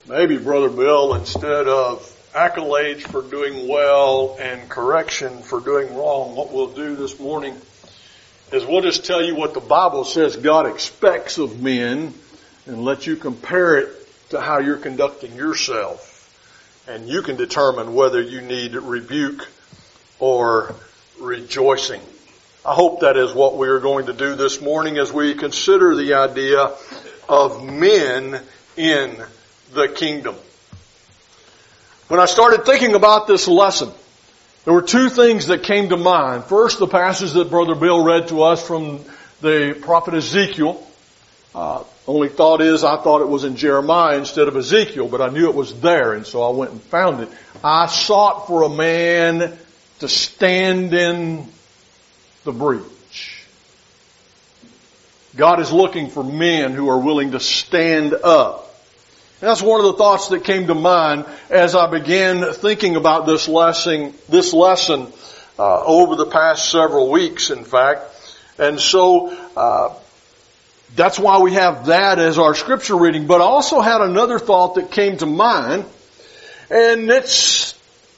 Maybe, Brother Bill, instead of accolades for doing well and correction for doing wrong, what we'll do this morning is we'll just tell you what the Bible says God expects of men and let you compare it to how you're conducting yourself. And you can determine whether you need rebuke or rejoicing. I hope that is what we are going to do this morning as we consider the idea of men in the kingdom. When I started thinking about this lesson, there were two things that came to mind. First, the passage that Brother Bill read to us from the prophet Ezekiel. Only thought is, I thought it was in Jeremiah instead of Ezekiel, but I knew it was there, and so I went and found it. I sought for a man to stand in the breach. God is looking for men who are willing to stand up. And that's one of the thoughts that came to mind as I began thinking about this lesson over the past several weeks, in fact. And so, that's why we have that as our scripture reading. But I also had another thought that came to mind, and it's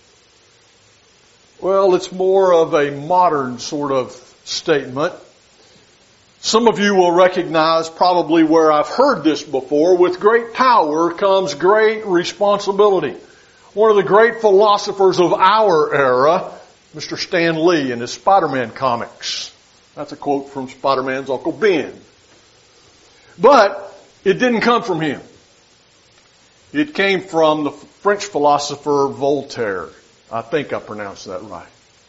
more of a modern sort of statement. Some of you will recognize probably where I've heard this before. With great power comes great responsibility. One of the great philosophers of our era, Mr. Stan Lee in his Spider-Man comics. That's a quote from Spider-Man's Uncle Ben. But it didn't come from him. It came from the French philosopher Voltaire. I think I pronounced that right.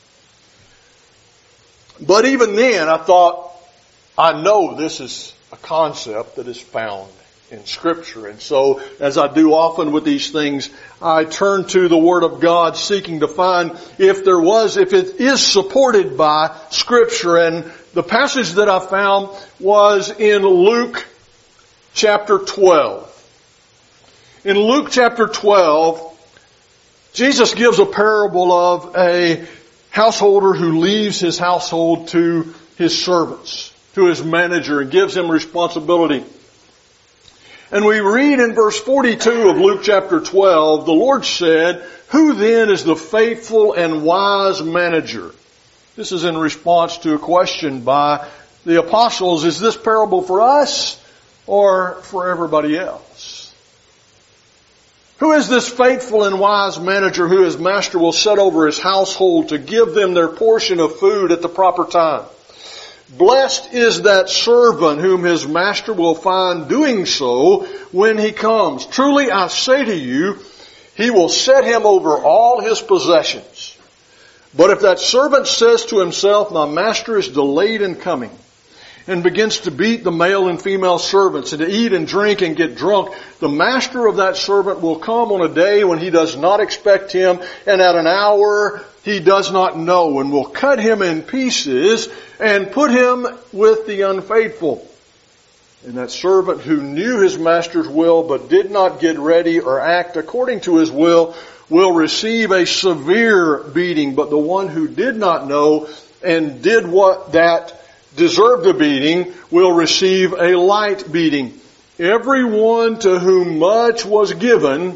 But even then, I thought, I know this is a concept that is found in Scripture. And so, as I do often with these things, I turn to the Word of God seeking to find if it is supported by Scripture. And the passage that I found was in Luke chapter 12. In Luke chapter 12, Jesus gives a parable of a householder who leaves his household to his servants, to his manager, and gives him responsibility. And we read in verse 42 of Luke chapter 12, the Lord said, "Who then is the faithful and wise manager?" This is in response to a question by the apostles. Is this parable for us or for everybody else? Who is this faithful and wise manager who his master will set over his household to give them their portion of food at the proper time? Blessed is that servant whom his master will find doing so when he comes. Truly I say to you, he will set him over all his possessions. But if that servant says to himself, my master is delayed in coming, and begins to beat the male and female servants, and to eat and drink and get drunk, the master of that servant will come on a day when he does not expect him, and at an hour he does not know, and will cut him in pieces and put him with the unfaithful. And that servant who knew his master's will but did not get ready or act according to his will receive a severe beating. But the one who did not know and did what that deserved a beating will receive a light beating. Everyone to whom much was given,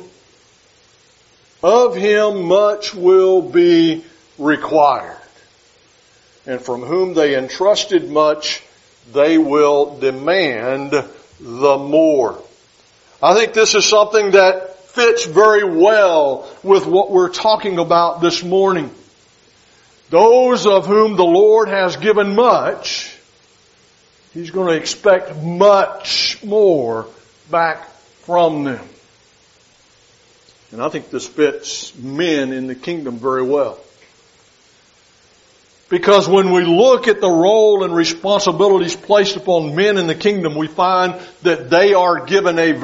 of him much will be required. And from whom they entrusted much, they will demand the more. I think this is something that fits very well with what we're talking about this morning. Those of whom the Lord has given much, He's going to expect much more back from them. And I think this fits men in the kingdom very well. Because when we look at the role and responsibilities placed upon men in the kingdom, we find that they are given we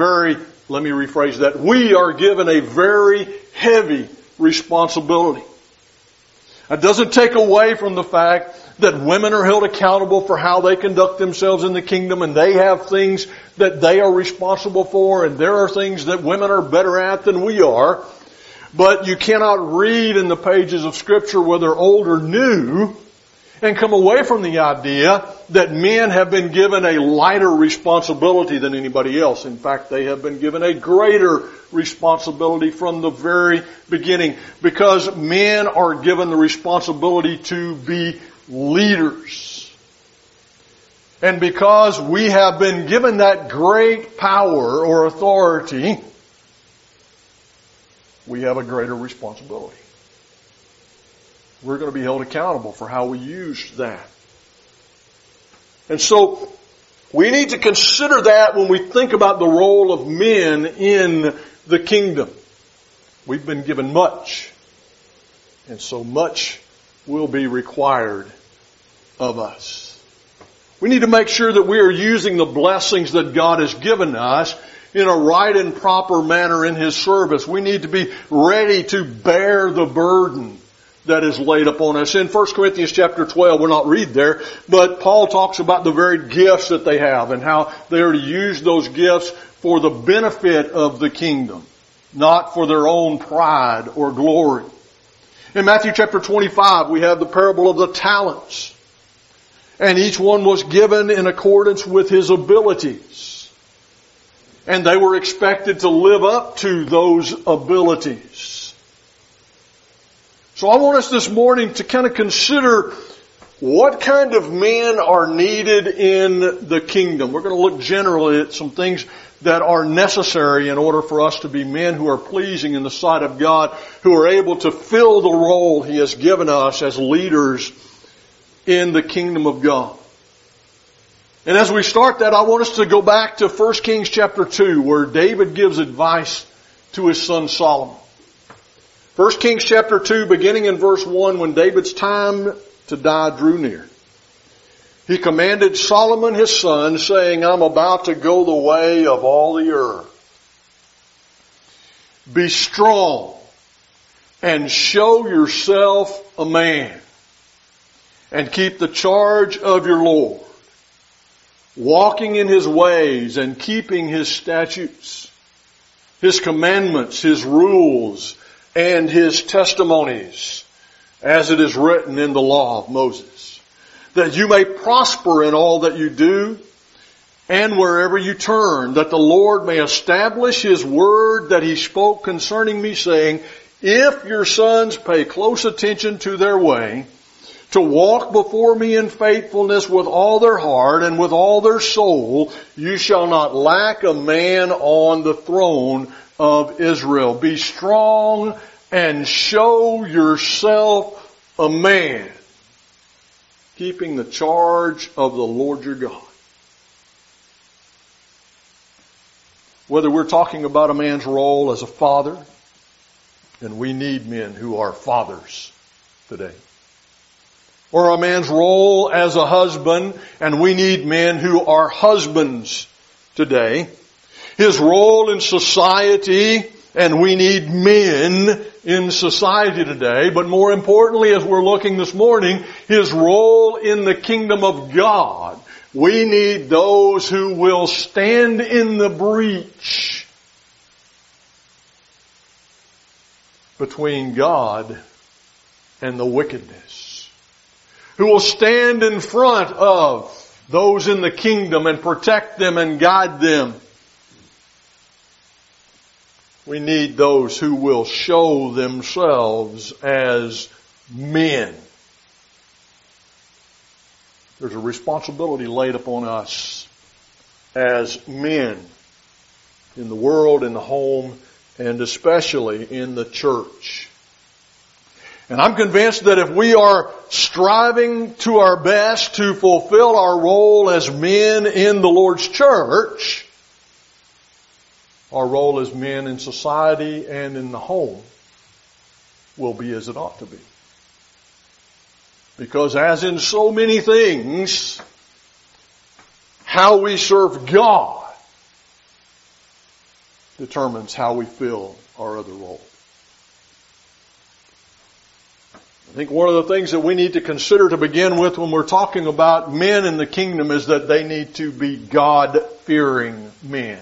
are given a very heavy responsibility. It doesn't take away from the fact that women are held accountable for how they conduct themselves in the kingdom, and they have things that they are responsible for, and there are things that women are better at than we are. But you cannot read in the pages of Scripture, whether old or new, and come away from the idea that men have been given a lighter responsibility than anybody else. In fact, they have been given a greater responsibility from the very beginning, because men are given the responsibility to be leaders. And because we have been given that great power or authority, we have a greater responsibility. We're going to be held accountable for how we use that. And so, we need to consider that when we think about the role of men in the kingdom. We've been given much, and so much will be required of us. We need to make sure that we are using the blessings that God has given us in a right and proper manner in His service. We need to be ready to bear the burden that is laid upon us. In 1 Corinthians chapter 12, we'll not read there, but Paul talks about the very gifts that they have and how they are to use those gifts for the benefit of the kingdom, not for their own pride or glory. In Matthew chapter 25, we have the parable of the talents. And each one was given in accordance with his abilities. And they were expected to live up to those abilities. So I want us this morning to kind of consider what kind of men are needed in the kingdom. We're going to look generally at some things that are necessary in order for us to be men who are pleasing in the sight of God, who are able to fill the role He has given us as leaders in the kingdom of God. And as we start that, I want us to go back to 1 Kings chapter 2, where David gives advice to his son Solomon. 1 Kings chapter 2, beginning in verse 1, when David's time to die drew near, he commanded Solomon his son, saying, I'm about to go the way of all the earth. Be strong and show yourself a man, and keep the charge of your Lord, walking in His ways and keeping His statutes, His commandments, His rules, and His testimonies, as it is written in the law of Moses, that you may prosper in all that you do and wherever you turn, that the Lord may establish His word that He spoke concerning me, saying, if your sons pay close attention to their way, to walk before me in faithfulness with all their heart and with all their soul, you shall not lack a man on the throne of Israel. Be strong and show yourself a man, keeping the charge of the Lord your God. Whether we're talking about a man's role as a father, and we need men who are fathers today, or a man's role as a husband, and we need men who are husbands today. His role in society, and we need men in society today. But more importantly, as we're looking this morning, His role in the kingdom of God. We need those who will stand in the breach between God and the wickedness, who will stand in front of those in the kingdom and protect them and guide them. We need those who will show themselves as men. There's a responsibility laid upon us as men in the world, in the home, and especially in the church. And I'm convinced that if we are striving to our best to fulfill our role as men in the Lord's church, our role as men in society and in the home will be as it ought to be. Because as in so many things, how we serve God determines how we fill our other roles. I think one of the things that we need to consider to begin with when we're talking about men in the kingdom is that they need to be God-fearing men.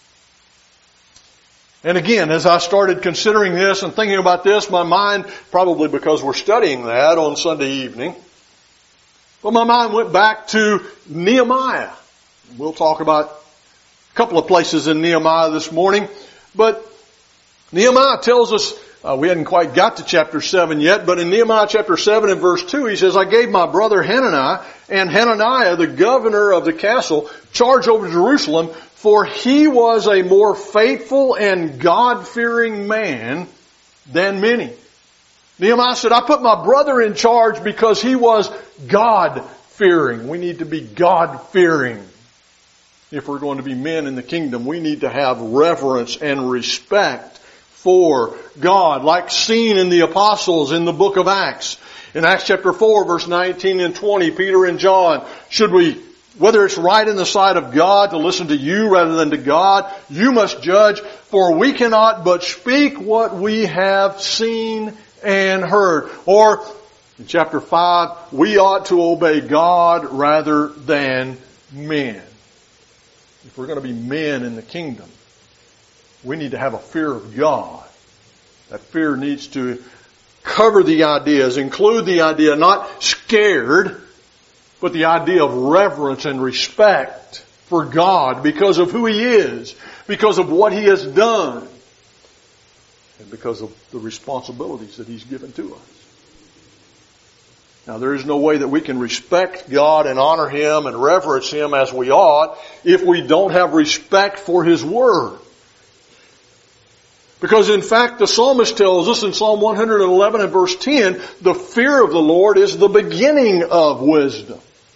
And again, as I started considering this and thinking about this, my mind, probably because we're studying that on Sunday evening, But my mind went back to Nehemiah. We'll talk about a couple of places in Nehemiah this morning. But Nehemiah tells us, we hadn't quite got to chapter 7 yet, but in Nehemiah chapter 7 and verse 2, he says, I gave my brother Hananiah and Hananiah, the governor of the castle, charge over Jerusalem, for he was a more faithful and God-fearing man than many. Nehemiah said, I put my brother in charge because he was God-fearing. We need to be God-fearing. If we're going to be men in the kingdom, we need to have reverence and respect for God, like seen in the apostles in the book of Acts. In Acts chapter 4, verse 19 and 20, Peter and John, whether it's right in the sight of God to listen to you rather than to God, you must judge, for we cannot but speak what we have seen and heard. Or in chapter 5, we ought to obey God rather than men. If we're going to be men in the kingdom, we need to have a fear of God. That fear needs to cover the ideas, include the idea, not scared, but the idea of reverence and respect for God because of who He is, because of what He has done, and because of the responsibilities that He's given to us. Now, there is no way that we can respect God and honor Him and reverence Him as we ought if we don't have respect for His Word. Because in fact, the psalmist tells us in Psalm 111 and verse 10, the fear of the Lord is the beginning of wisdom.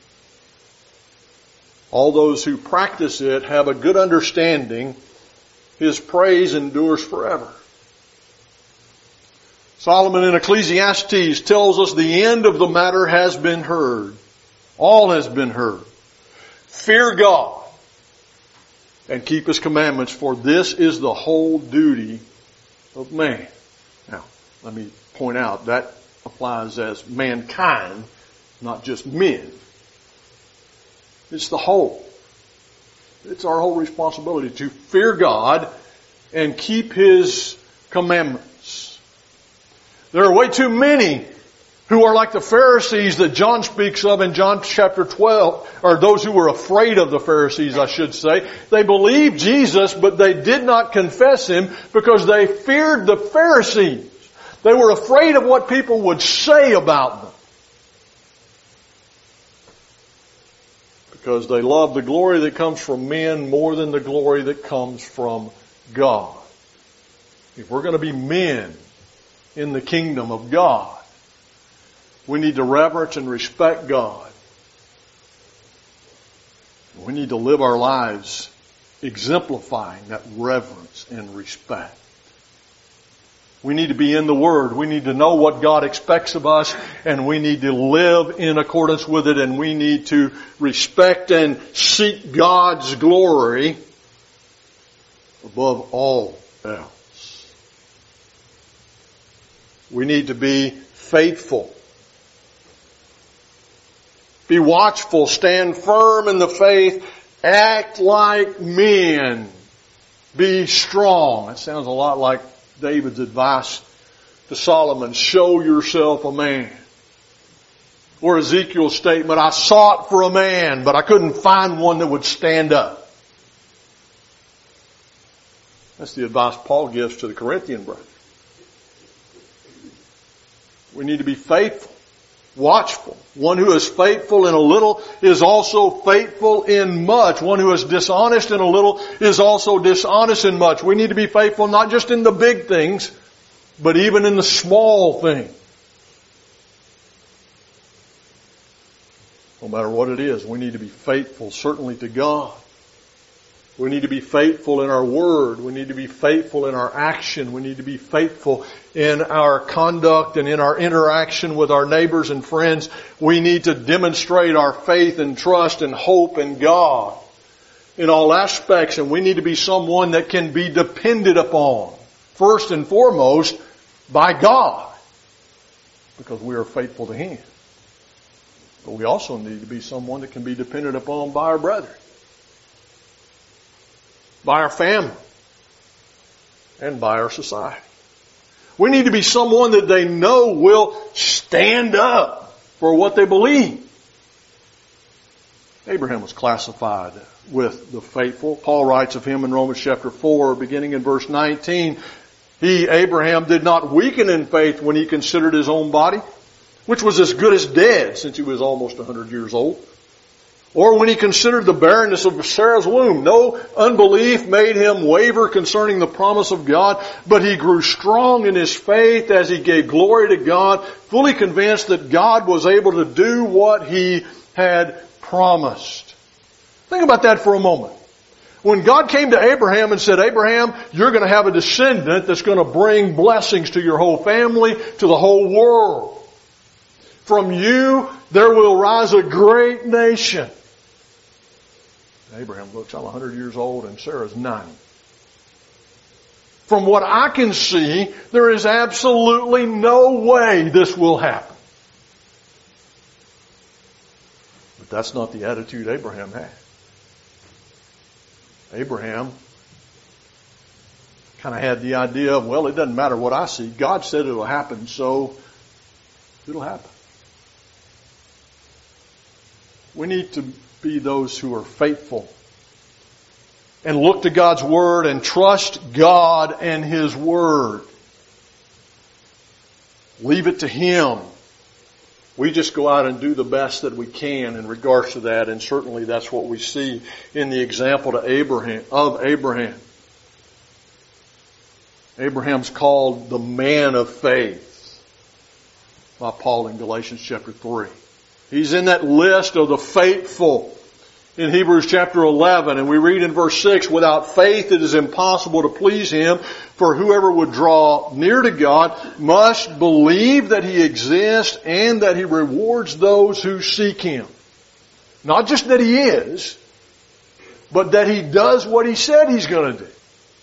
All those who practice it have a good understanding. His praise endures forever. Solomon in Ecclesiastes tells us the end of the matter has been heard. All has been heard. Fear God and keep His commandments, for this is the whole duty of man. Now, let me point out that applies as mankind, not just men. It's the whole. It's our whole responsibility to fear God and keep His commandments. There are way too many who are like the Pharisees that John speaks of in John chapter 12, or those who were afraid of the Pharisees, I should say. They believed Jesus, but they did not confess Him because they feared the Pharisees. They were afraid of what people would say about them. Because they love the glory that comes from men more than the glory that comes from God. If we're going to be men in the kingdom of God, we need to reverence and respect God. We need to live our lives exemplifying that reverence and respect. We need to be in the Word. We need to know what God expects of us, and we need to live in accordance with it, and we need to respect and seek God's glory above all else. We need to be faithful. Be watchful, stand firm in the faith, act like men, be strong. It sounds a lot like David's advice to Solomon, show yourself a man. Or Ezekiel's statement, I sought for a man, but I couldn't find one that would stand up. That's the advice Paul gives to the Corinthian brothers. We need to be faithful, watchful. One who is faithful in a little is also faithful in much. One who is dishonest in a little is also dishonest in much. We need to be faithful not just in the big things, but even in the small things. No matter what it is, we need to be faithful certainly to God. We need to be faithful in our word. We need to be faithful in our action. We need to be faithful in our conduct and in our interaction with our neighbors and friends. We need to demonstrate our faith and trust and hope in God in all aspects. And we need to be someone that can be depended upon, first and foremost, by God, because we are faithful to Him. But we also need to be someone that can be depended upon by our brethren, by our family, and by our society. We need to be someone that they know will stand up for what they believe. Abraham was classified with the faithful. Paul writes of him in Romans chapter 4, beginning in verse 19, Abraham, did not weaken in faith when he considered his own body, which was as good as dead since he was almost 100 years old. Or when he considered the barrenness of Sarah's womb. No unbelief made him waver concerning the promise of God, but he grew strong in his faith as he gave glory to God, fully convinced that God was able to do what he had promised. Think about that for a moment. When God came to Abraham and said, Abraham, you're going to have a descendant that's going to bring blessings to your whole family, to the whole world. From you, there will rise a great nation. Abraham looks, I'm 100 years old and Sarah's 90. From what I can see, there is absolutely no way this will happen. But that's not the attitude Abraham had. Abraham kind of had the idea of, well, it doesn't matter what I see. God said it'll happen, so it'll happen. We need to be those who are faithful and look to God's Word and trust God and His Word. Leave it to Him. We just go out and do the best that we can in regards to that, and certainly that's what we see in the example of Abraham. Abraham's called the man of faith by Paul in Galatians chapter 3. He's in that list of the faithful in Hebrews chapter 11, and we read in verse 6, without faith it is impossible to please Him, for whoever would draw near to God must believe that He exists and that He rewards those who seek Him. Not just that He is, but that He does what He said He's going to do.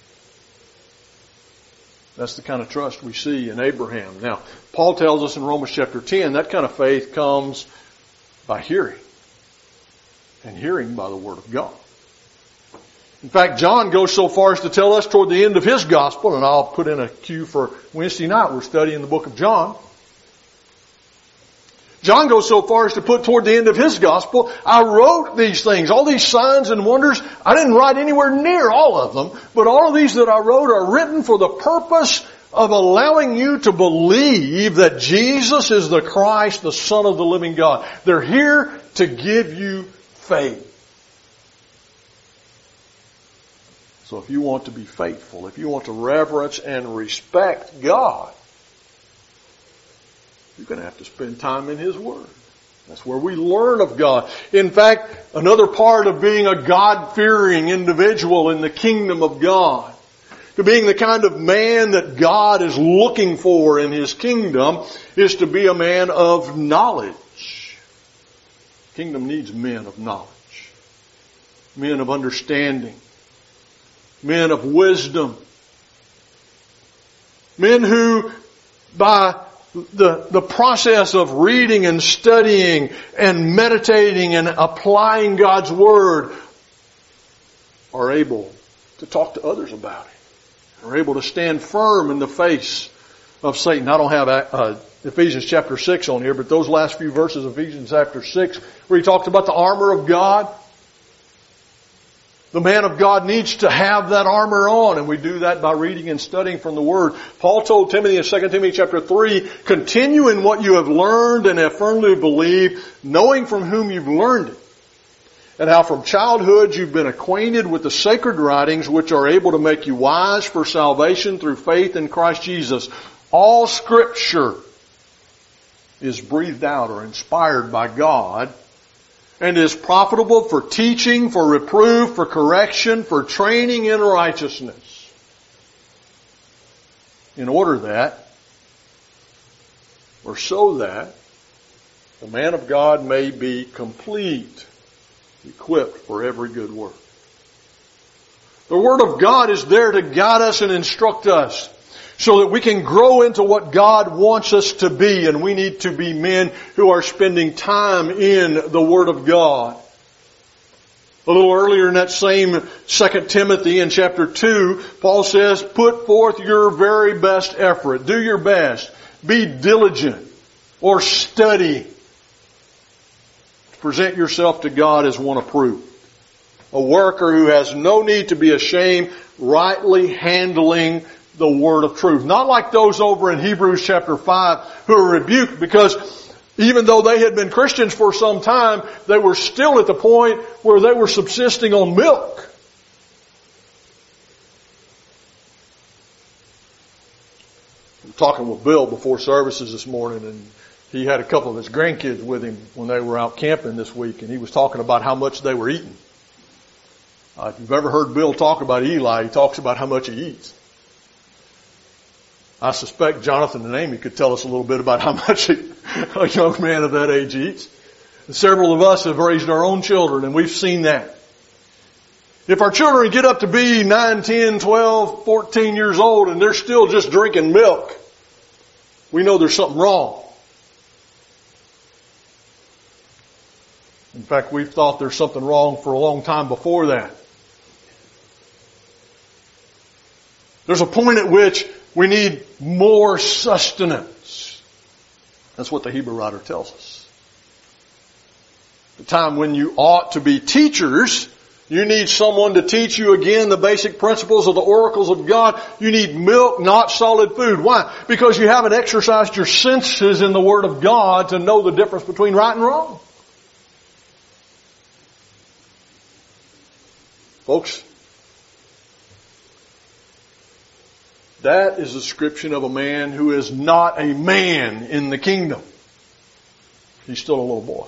That's the kind of trust we see in Abraham. Now, Paul tells us in Romans chapter 10, that kind of faith comes by hearing. And hearing by the Word of God. In fact, John goes so far as to tell us toward the end of his gospel, and I'll put in a cue for Wednesday night, we're studying the book of John. John goes so far as to put toward the end of his gospel, I wrote these things, all these signs and wonders. I didn't write anywhere near all of them, but all of these that I wrote are written for the purpose of allowing you to believe that Jesus is the Christ, the Son of the living God. They're here to give you faith. So if you want to be faithful, if you want to reverence and respect God, you're going to have to spend time in His Word. That's where we learn of God. In fact, another part of being a God-fearing individual in the kingdom of God, to being the kind of man that God is looking for in His kingdom, is to be a man of knowledge. The kingdom needs men of knowledge, men of understanding, men of wisdom, men who, by the process of reading and studying and meditating and applying God's Word, are able to talk to others about it, are able to stand firm in the face of Satan. I don't have Ephesians chapter 6 on here, but those last few verses of Ephesians chapter 6, where he talks about the armor of God. The man of God needs to have that armor on, and we do that by reading and studying from the Word. Paul told Timothy in 2 Timothy chapter 3, continue in what you have learned and have firmly believed, knowing from whom you've learned it, and how from childhood you've been acquainted with the sacred writings which are able to make you wise for salvation through faith in Christ Jesus. All Scripture is breathed out or inspired by God and is profitable for teaching, for reproof, for correction, for training in righteousness. In order that, or so that, the man of God may be complete, equipped for every good work. The Word of God is there to guide us and instruct us, so that we can grow into what God wants us to be, and we need to be men who are spending time in the Word of God. A little earlier in that same 2 Timothy in chapter 2, Paul says, put forth your very best effort. Do your best. Be diligent or study present yourself to God as one approved. A worker who has no need to be ashamed, rightly handling the word of truth. Not like those over in Hebrews chapter 5 who are rebuked because even though they had been Christians for some time, they were still at the point where they were subsisting on milk. I was talking with Bill before services this morning, and he had a couple of his grandkids with him when they were out camping this week, and he was talking about how much they were eating. If you've ever heard Bill talk about Eli, he talks about how much he eats. I suspect Jonathan and Amy could tell us a little bit about how much a young man of that age eats. And several of us have raised our own children, and we've seen that. If our children get up to be 9, 10, 12, 14 years old and they're still just drinking milk, we know there's something wrong. In fact, we've thought there's something wrong for a long time before that. There's a point at which we need more sustenance. That's what the Hebrew writer tells us. The time when you ought to be teachers, you need someone to teach you again the basic principles of the oracles of God. You need milk, not solid food. Why? Because you haven't exercised your senses in the Word of God to know the difference between right and wrong. Folks, that is a description of a man who is not a man in the kingdom. He's still a little boy.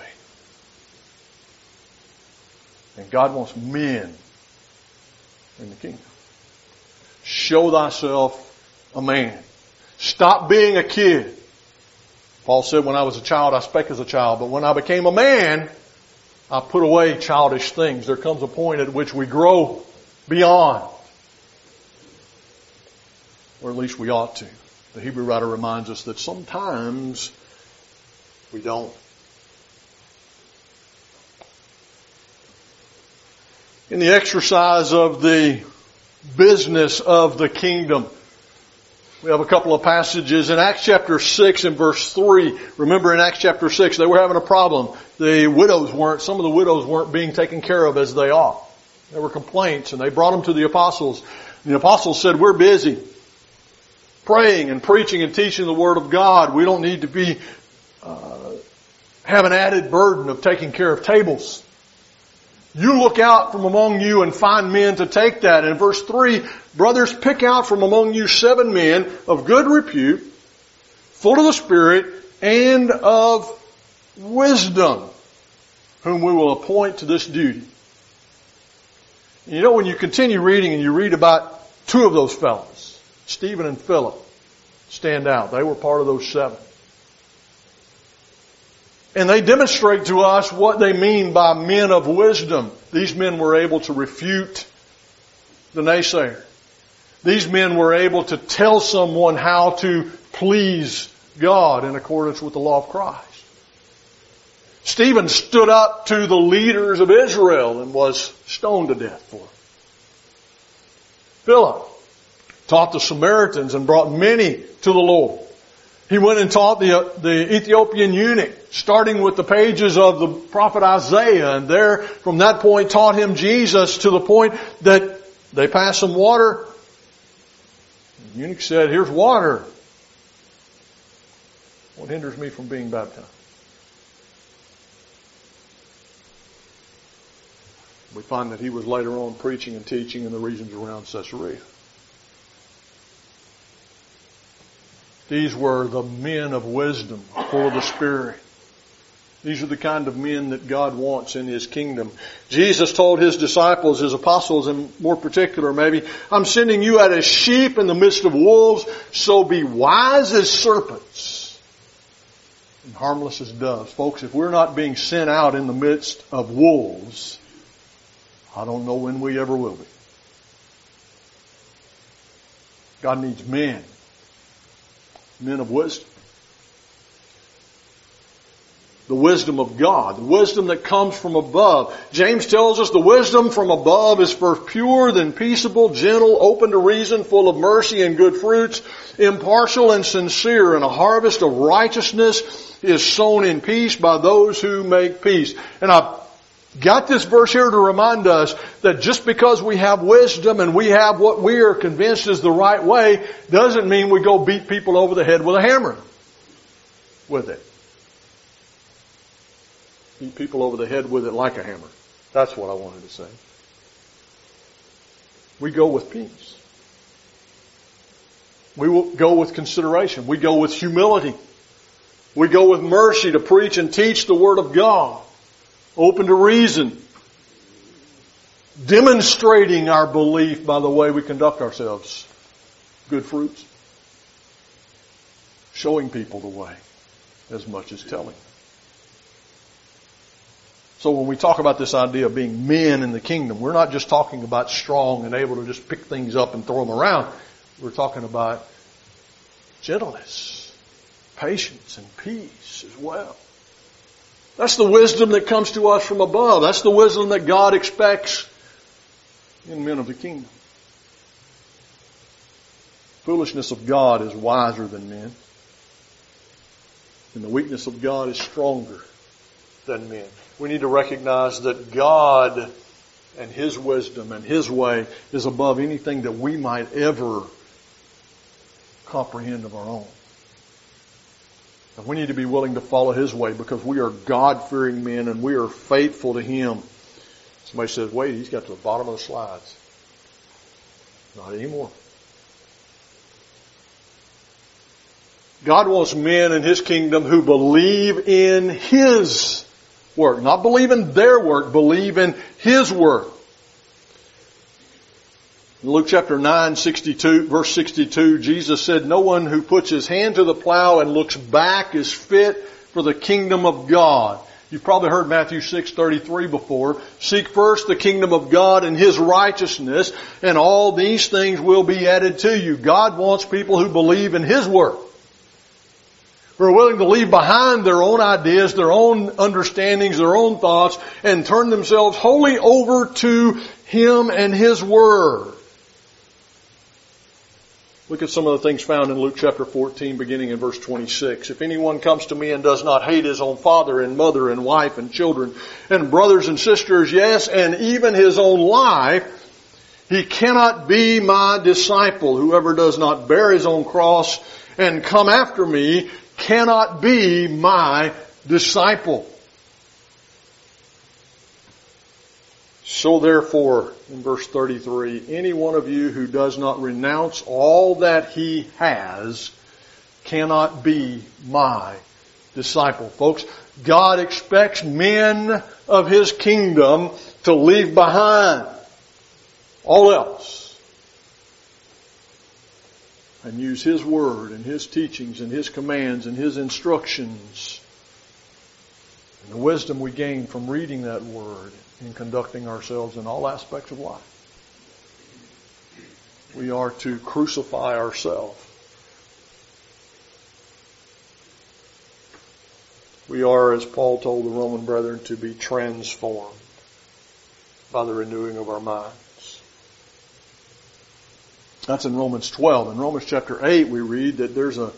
And God wants men in the kingdom. Show thyself a man. Stop being a kid. Paul said, when I was a child, I spake as a child. But when I became a man, I put away childish things. There comes a point at which we grow beyond. Or at least we ought to. The Hebrew writer reminds us that sometimes we don't. In the exercise of the business of the kingdom, we have a couple of passages in Acts chapter 6 and verse 3. Remember in Acts chapter 6, they were having a problem. Some of the widows weren't being taken care of as they ought. There were complaints, and they brought them to the apostles. And the apostles said, we're busy praying and preaching and teaching the Word of God. We don't need to be have an added burden of taking care of tables. You look out from among you and find men to take that. And in verse 3, brothers, pick out from among you 7 men of good repute, full of the Spirit and of wisdom, whom we will appoint to this duty. You know, when you continue reading and you read about 2 of those fellows, Stephen and Philip, stand out. They were part of those 7. And they demonstrate to us what they mean by men of wisdom. These men were able to refute the naysayer. These men were able to tell someone how to please God in accordance with the law of Christ. Stephen stood up to the leaders of Israel and was stoned to death for it. Philip taught the Samaritans and brought many to the Lord. He went and taught the Ethiopian eunuch, starting with the pages of the prophet Isaiah, and there, from that point, taught him Jesus to the point that they passed some water. The eunuch said, here's water. What hinders me from being baptized? We find that he was later on preaching and teaching in the regions around Caesarea. These were the men of wisdom, full of the Spirit. These are the kind of men that God wants in His kingdom. Jesus told His disciples, His apostles in more particular maybe, I'm sending you out as sheep in the midst of wolves, so be wise as serpents and harmless as doves. Folks, if we're not being sent out in the midst of wolves, I don't know when we ever will be. God needs men of wisdom. The wisdom of God, the wisdom that comes from above. James tells us the wisdom from above is first pure, then peaceable, gentle, open to reason, full of mercy and good fruits, impartial and sincere, and a harvest of righteousness is sown in peace by those who make peace. And I've got this verse here to remind us that just because we have wisdom and we have what we are convinced is the right way, doesn't mean we go beat people over the head with a hammer with it. Beat people over the head with it like a hammer. That's what I wanted to say. We go with peace. We will go with consideration. We go with humility. We go with mercy to preach and teach the Word of God. Open to reason. Demonstrating our belief by the way we conduct ourselves. Good fruits. Showing people the way as much as telling. So when we talk about this idea of being men in the kingdom, we're not just talking about strong and able to just pick things up and throw them around. We're talking about gentleness, patience, and peace as well. That's the wisdom that comes to us from above. That's the wisdom that God expects in men of the kingdom. Foolishness of God is wiser than men. And the weakness of God is stronger than men. We need to recognize that God and His wisdom and His way is above anything that we might ever comprehend of our own. And we need to be willing to follow His way because we are God-fearing men and we are faithful to Him. Somebody says, wait, he's got to the bottom of the slides. Not anymore. God wants men in His kingdom who believe in His work. Not believe in their work, believe in His work. In Luke chapter 9, verse 62, Jesus said, no one who puts his hand to the plow and looks back is fit for the kingdom of God. You've probably heard Matthew 6:33 before. Seek first the kingdom of God and His righteousness, and all these things will be added to you. God wants people who believe in His work, who are willing to leave behind their own ideas, their own understandings, their own thoughts, and turn themselves wholly over to Him and His Word. Look at some of the things found in Luke chapter 14, beginning in verse 26. If anyone comes to me and does not hate his own father and mother and wife and children and brothers and sisters, yes, and even his own life, he cannot be my disciple. Whoever does not bear his own cross and come after me cannot be my disciple. So therefore, in verse 33, any one of you who does not renounce all that he has cannot be my disciple. Folks, God expects men of His kingdom to leave behind all else and use His Word and His teachings and His commands and His instructions and the wisdom we gain from reading that Word in conducting ourselves in all aspects of life. We are to crucify ourselves. We are, as Paul told the Roman brethren, to be transformed by the renewing of our minds. That's in Romans 12. In Romans chapter 8 we read that there's a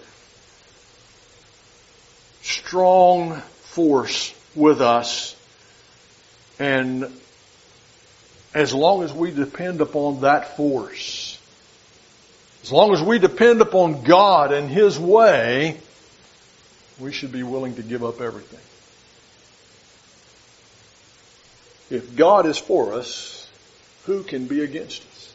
strong force with us, and as long as we depend upon that force, as long as we depend upon God and His way, we should be willing to give up everything. If God is for us, who can be against us?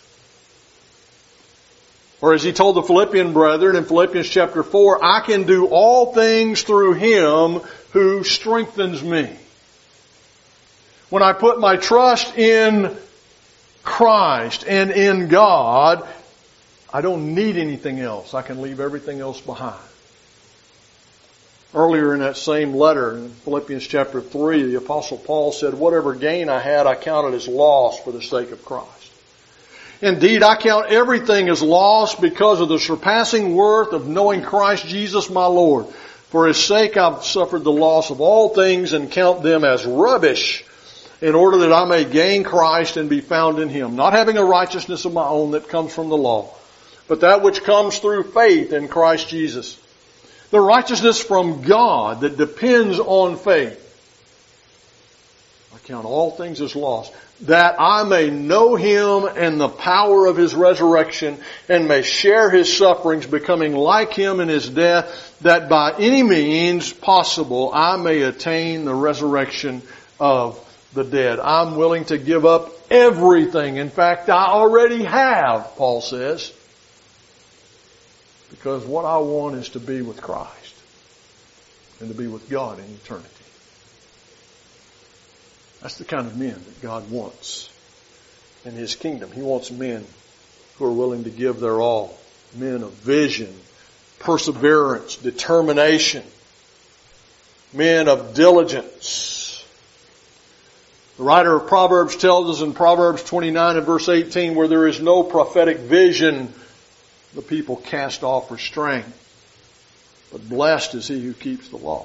Or as He told the Philippian brethren in Philippians chapter 4, I can do all things through Him who strengthens me. When I put my trust in Christ and in God, I don't need anything else. I can leave everything else behind. Earlier in that same letter, in Philippians chapter 3, the Apostle Paul said, whatever gain I had, I counted as loss for the sake of Christ. Indeed, I count everything as loss because of the surpassing worth of knowing Christ Jesus my Lord, For his sake I've suffered the loss of all things and count them as rubbish, in order that I may gain Christ and be found in him, not having a righteousness of my own that comes from the law, but that which comes through faith in Christ Jesus. The righteousness from God that depends on faith. I count all things as lost, that I may know him and the power of his resurrection, and may share his sufferings, becoming like him in his death, that by any means possible I may attain the resurrection of the dead. I'm willing to give up everything. In fact, I already have, Paul says. Because what I want is to be with Christ and to be with God in eternity. That's the kind of men that God wants in his kingdom. He wants men who are willing to give their all. Men of vision, perseverance, determination. Men of diligence. The writer of Proverbs tells us in Proverbs 29 and verse 18, where there is no prophetic vision, the people cast off restraint. But blessed is he who keeps the law.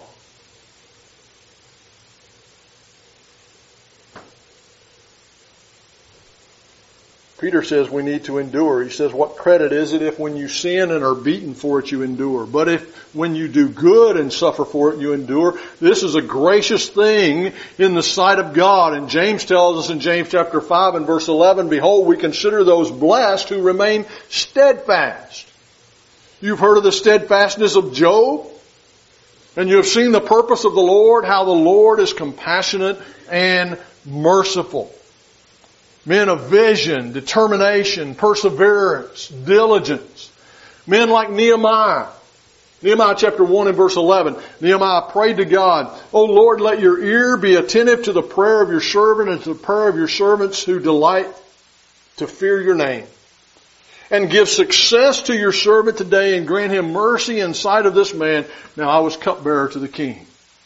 Peter says we need to endure. He says, what credit is it if when you sin and are beaten for it you endure? But if when you do good and suffer for it you endure, this is a gracious thing in the sight of God. And James tells us in James chapter 5 and verse 11, behold, we consider those blessed who remain steadfast. You've heard of the steadfastness of Job, and you have seen the purpose of the Lord, how the Lord is compassionate and merciful. Men of vision, determination, perseverance, diligence. Men like Nehemiah. Nehemiah chapter 1 and verse 11. Nehemiah prayed to God, O Lord, let your ear be attentive to the prayer of your servant and to the prayer of your servants who delight to fear your name. And give success to your servant today and grant him mercy in sight of this man. Now I was cupbearer to the king.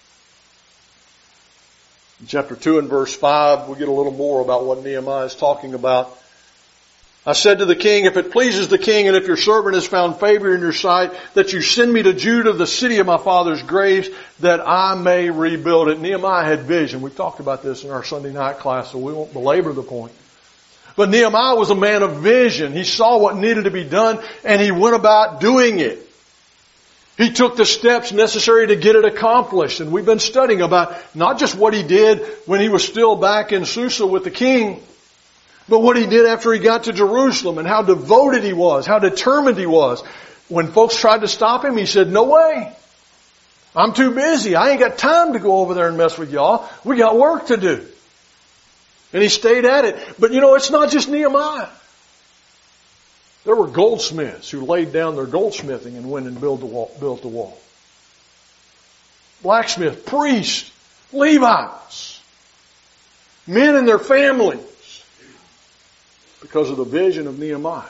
In chapter 2 and verse 5, we get a little more about what Nehemiah is talking about. I said to the king, if it pleases the king and if your servant has found favor in your sight, that you send me to Judah, the city of my father's graves, that I may rebuild it. Nehemiah had vision. We talked about this in our Sunday night class, so we won't belabor the point. But Nehemiah was a man of vision. He saw what needed to be done and he went about doing it. He took the steps necessary to get it accomplished. And we've been studying about not just what he did when he was still back in Susa with the king, but what he did after he got to Jerusalem and how devoted he was, how determined he was. When folks tried to stop him, he said, no way. I'm too busy. I ain't got time to go over there and mess with y'all. We got work to do. And he stayed at it. But it's not just Nehemiah. There were goldsmiths who laid down their goldsmithing and went and built the wall. Blacksmith, priests, Levites, men and their families, because of the vision of Nehemiah.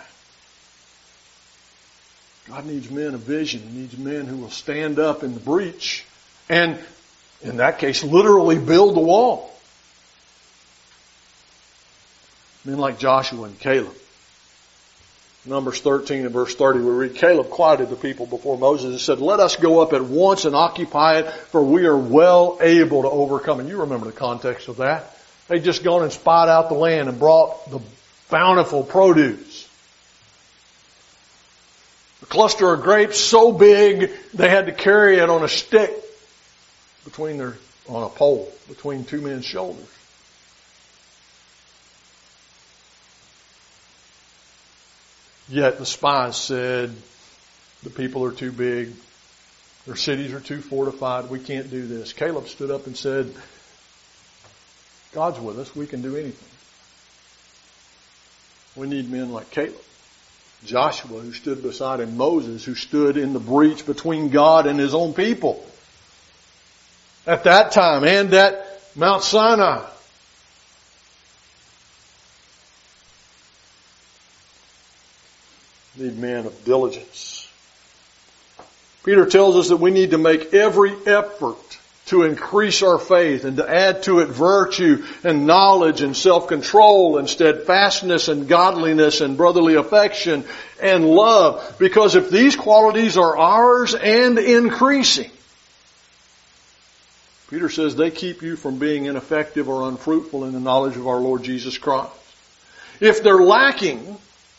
God needs men of vision. He needs men who will stand up in the breach and, in that case, literally build the wall. Men like Joshua and Caleb. Numbers 13 and verse 30, we read, Caleb quieted the people before Moses and said, let us go up at once and occupy it, for we are well able to overcome. And you remember the context of that. They'd just gone and spied out the land and brought the bountiful produce. A cluster of grapes so big, they had to carry it on a stick on a pole between two men's shoulders. Yet the spies said, the people are too big. Their cities are too fortified. We can't do this. Caleb stood up and said, God's with us. We can do anything. We need men like Caleb. Joshua, who stood beside him. Moses, who stood in the breach between God and his own people. At that time and at Mount Sinai. Need men of diligence. Peter tells us that we need to make every effort to increase our faith and to add to it virtue and knowledge and self-control and steadfastness and godliness and brotherly affection and love. Because if these qualities are ours and increasing, Peter says they keep you from being ineffective or unfruitful in the knowledge of our Lord Jesus Christ. If they're lacking,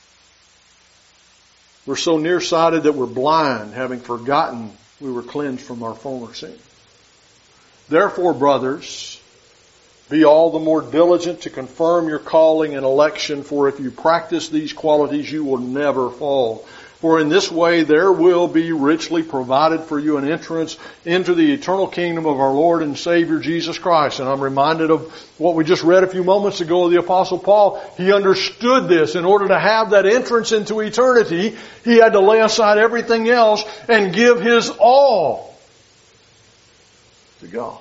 we're so nearsighted that we're blind, having forgotten we were cleansed from our former sins. Therefore, brothers, be all the more diligent to confirm your calling and election, for if you practice these qualities, you will never fall. For in this way there will be richly provided for you an entrance into the eternal kingdom of our Lord and Savior Jesus Christ. And I'm reminded of what we just read a few moments ago of the Apostle Paul. He understood this. In order to have that entrance into eternity, he had to lay aside everything else and give his all to God.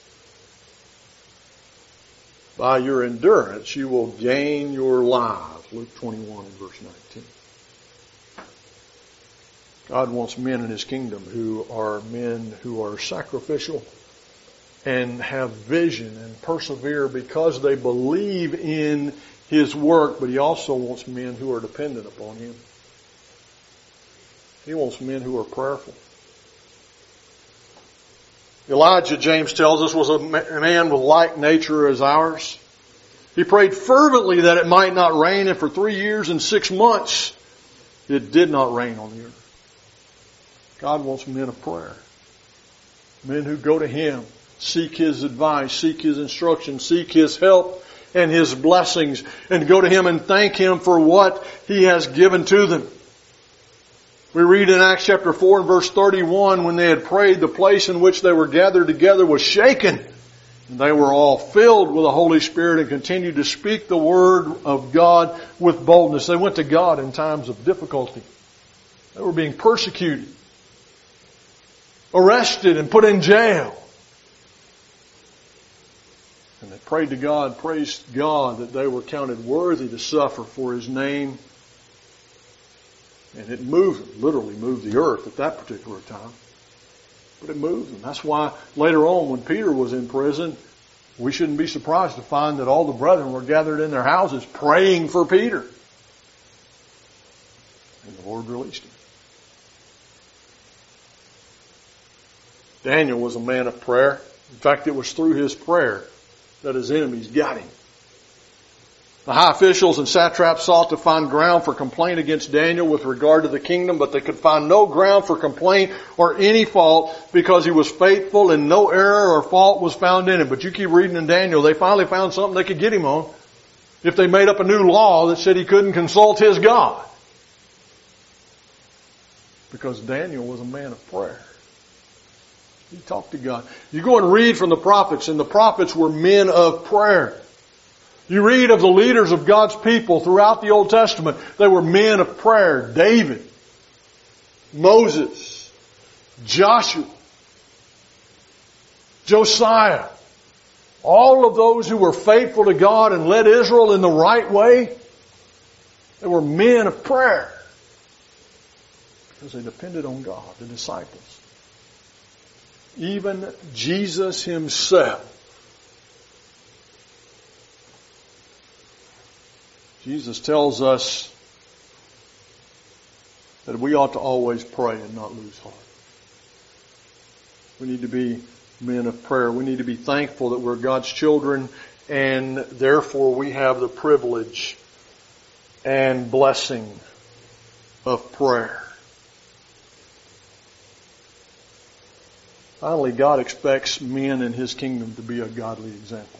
By your endurance you will gain your lives. Luke 21 and verse 19. God wants men in His kingdom who are men who are sacrificial and have vision and persevere because they believe in His work, but He also wants men who are dependent upon Him. He wants men who are prayerful. Elijah, James tells us, was a man with like nature as ours. He prayed fervently that it might not rain, and for 3 years and 6 months it did not rain on the earth. God wants men of prayer. Men who go to Him, seek His advice, seek His instruction, seek His help and His blessings, and go to Him and thank Him for what He has given to them. We read in Acts chapter 4 and verse 31, when they had prayed, the place in which they were gathered together was shaken. And they were all filled with the Holy Spirit and continued to speak the word of God with boldness. They went to God in times of difficulty. They were being persecuted, arrested, and put in jail. And they prayed to God, praised God that they were counted worthy to suffer for His name. And it moved, literally moved the earth at that particular time. But it moved them. That's why later on when Peter was in prison, we shouldn't be surprised to find that all the brethren were gathered in their houses praying for Peter. And the Lord released him. Daniel was a man of prayer. In fact, it was through his prayer that his enemies got him. The high officials and satraps sought to find ground for complaint against Daniel with regard to the kingdom, but they could find no ground for complaint or any fault because he was faithful and no error or fault was found in him. But you keep reading in Daniel, they finally found something they could get him on if they made up a new law that said he couldn't consult his God. Because Daniel was a man of prayer. He talked to God. You go and read from the prophets, and the prophets were men of prayer. You read of the leaders of God's people throughout the Old Testament. They were men of prayer. David, Moses, Joshua, Josiah. All of those who were faithful to God and led Israel in the right way, they were men of prayer. Because they depended on God, the disciples. Even Jesus Himself. Jesus tells us that we ought to always pray and not lose heart. We need to be men of prayer. We need to be thankful that we're God's children, and therefore we have the privilege and blessing of prayer. Finally, God expects men in His kingdom to be a godly example.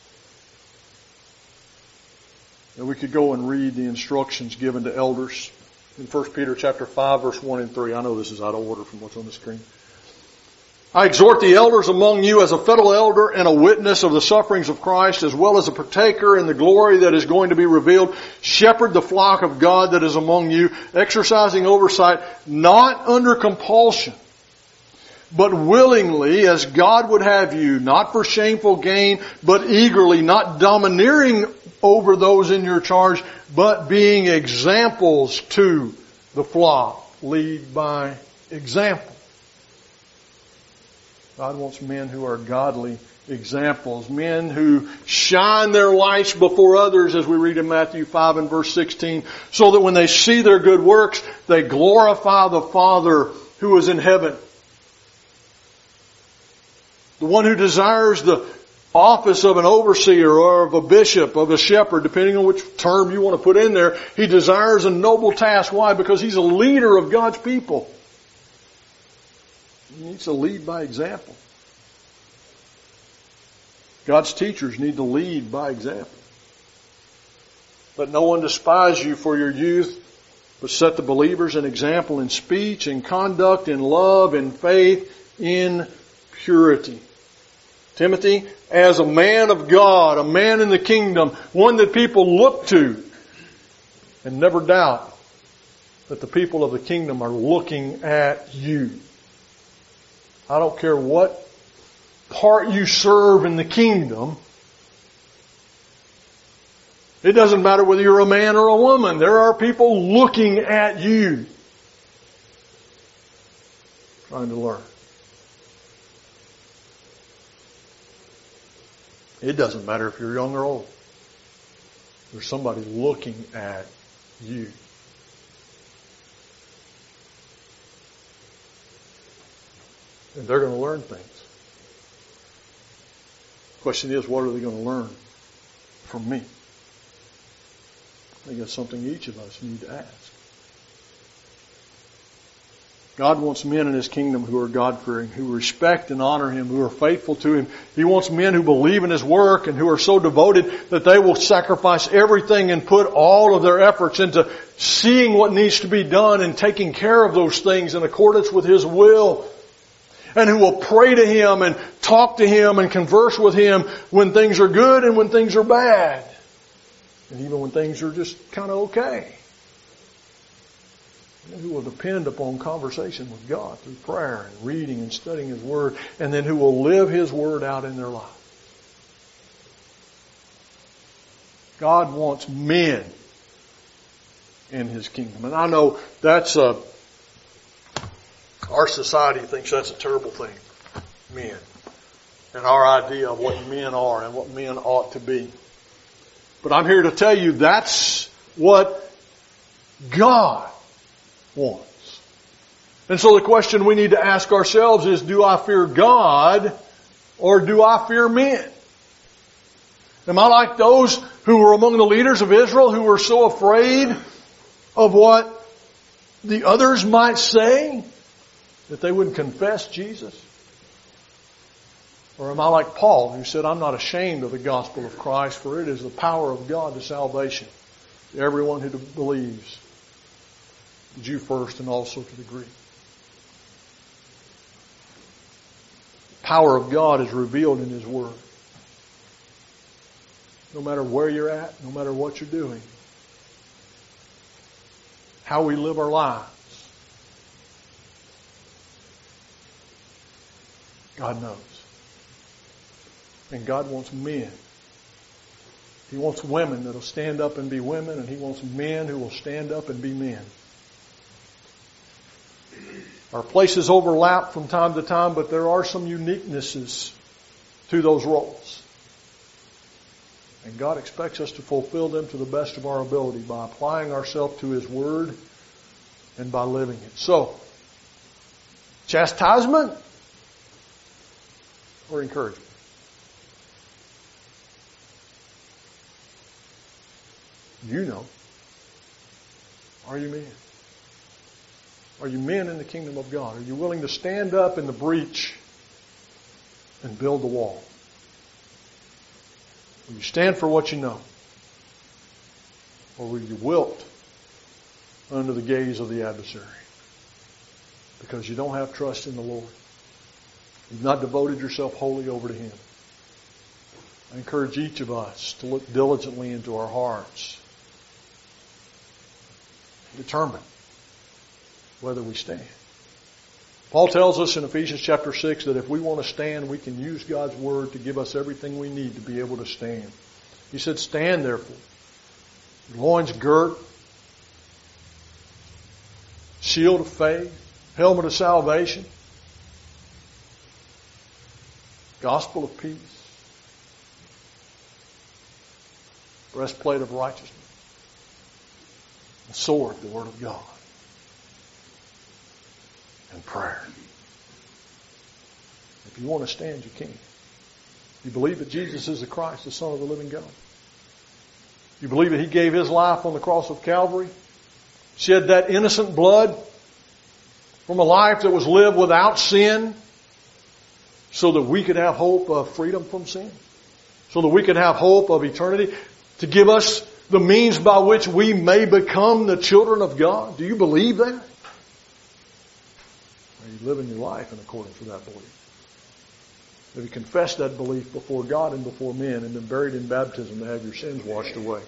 And we could go and read the instructions given to elders in 1 Peter chapter 5, verse 1 and 3. I know this is out of order from what's on the screen. I exhort the elders among you as a fellow elder and a witness of the sufferings of Christ, as well as a partaker in the glory that is going to be revealed. Shepherd the flock of God that is among you, exercising oversight, not under compulsion, but willingly, as God would have you, not for shameful gain, but eagerly, not domineering over those in your charge, but being examples to the flock. Lead by example. God wants men who are godly examples, men who shine their lights before others, as we read in Matthew 5 and verse 16, so that when they see their good works, they glorify the Father who is in heaven. The one who desires the office of an overseer or of a bishop, of a shepherd, depending on which term you want to put in there, he desires a noble task. Why? Because he's a leader of God's people. He needs to lead by example. God's teachers need to lead by example. Let no one despise you for your youth, but set the believers an example in speech, in conduct, in love, in faith, in purity. Timothy, as a man of God, a man in the kingdom, one that people look to, and never doubt that the people of the kingdom are looking at you. I don't care what part you serve in the kingdom. It doesn't matter whether you're a man or a woman. There are people looking at you, trying to learn. It doesn't matter if you're young or old. There's somebody looking at you. And they're going to learn things. The question is, what are they going to learn from me? I think that's something each of us need to ask. God wants men in His kingdom who are God-fearing, who respect and honor Him, who are faithful to Him. He wants men who believe in His work and who are so devoted that they will sacrifice everything and put all of their efforts into seeing what needs to be done and taking care of those things in accordance with His will. And who will pray to Him and talk to Him and converse with Him when things are good and when things are bad. And even when things are just kind of okay. And who will depend upon conversation with God through prayer and reading and studying His Word. And then who will live His Word out in their life. God wants men in His kingdom. And I know that's our society thinks that's a terrible thing. Men. And our idea of what men are and what men ought to be. But I'm here to tell you that's what God wants. And so the question we need to ask ourselves is, do I fear God or do I fear men? Am I like those who were among the leaders of Israel who were so afraid of what the others might say that they wouldn't confess Jesus? Or am I like Paul, who said, I'm not ashamed of the gospel of Christ, for it is the power of God to salvation to everyone who believes, the Jew first and also to the Greek. The power of God is revealed in His Word. No matter where you're at, no matter what you're doing, how we live our lives, God knows. And God wants men. He wants women that will stand up and be women, and He wants men who will stand up and be men. Our places overlap from time to time, but there are some uniquenesses to those roles. And God expects us to fulfill them to the best of our ability by applying ourselves to His Word and by living it. So, chastisement or encouragement? You know. Are you men? Are you men in the kingdom of God? Are you willing to stand up in the breach and build the wall? Will you stand for what you know? Or will you wilt under the gaze of the adversary? Because you don't have trust in the Lord. You've not devoted yourself wholly over to Him. I encourage each of us to look diligently into our hearts. Determine whether we stand. Paul tells us in Ephesians chapter 6 that if we want to stand, we can use God's Word to give us everything we need to be able to stand. He said, stand therefore, loins girt, shield of faith, helmet of salvation, gospel of peace, breastplate of righteousness, the sword, the Word of God, and prayer. If you want to stand, you can. You believe that Jesus is the Christ, the Son of the living God. You believe that He gave His life on the cross of Calvary, shed that innocent blood from a life that was lived without sin, so that we could have hope of freedom from sin, so that we could have hope of eternity, to give us the means by which we may become the children of God. Do you believe that? Are you living your life in accordance with that belief? Have you confessed that belief before God and before men and been buried in baptism to have your sins washed away?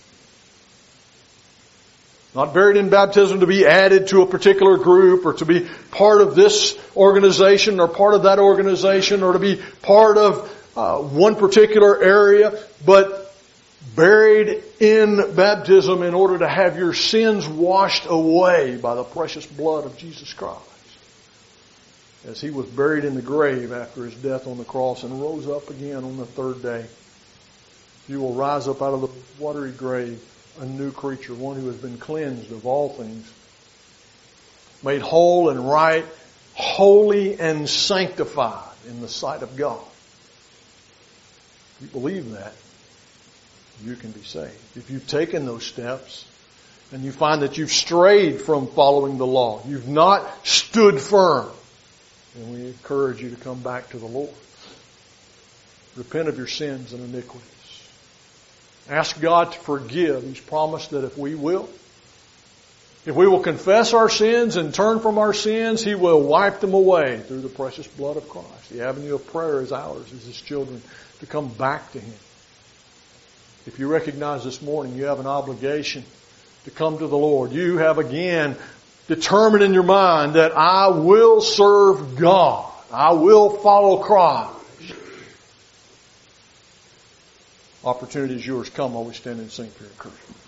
Not buried in baptism to be added to a particular group or to be part of this organization or part of that organization or to be part of one particular area, but buried in baptism in order to have your sins washed away by the precious blood of Jesus Christ. As He was buried in the grave after His death on the cross and rose up again on the third day, you will rise up out of the watery grave a new creature, one who has been cleansed of all things, made whole and right, holy and sanctified in the sight of God. If you believe that, you can be saved. If you've taken those steps and you find that you've strayed from following the law, you've not stood firm, then we encourage you to come back to the Lord. Repent of your sins and iniquities. Ask God to forgive. He's promised that if we will confess our sins and turn from our sins, He will wipe them away through the precious blood of Christ. The avenue of prayer is ours as His children to come back to Him. If you recognize this morning you have an obligation to come to the Lord, you have again determined in your mind that I will serve God. I will follow Christ. Opportunity is yours. Come while we stand and sing for your encouragement.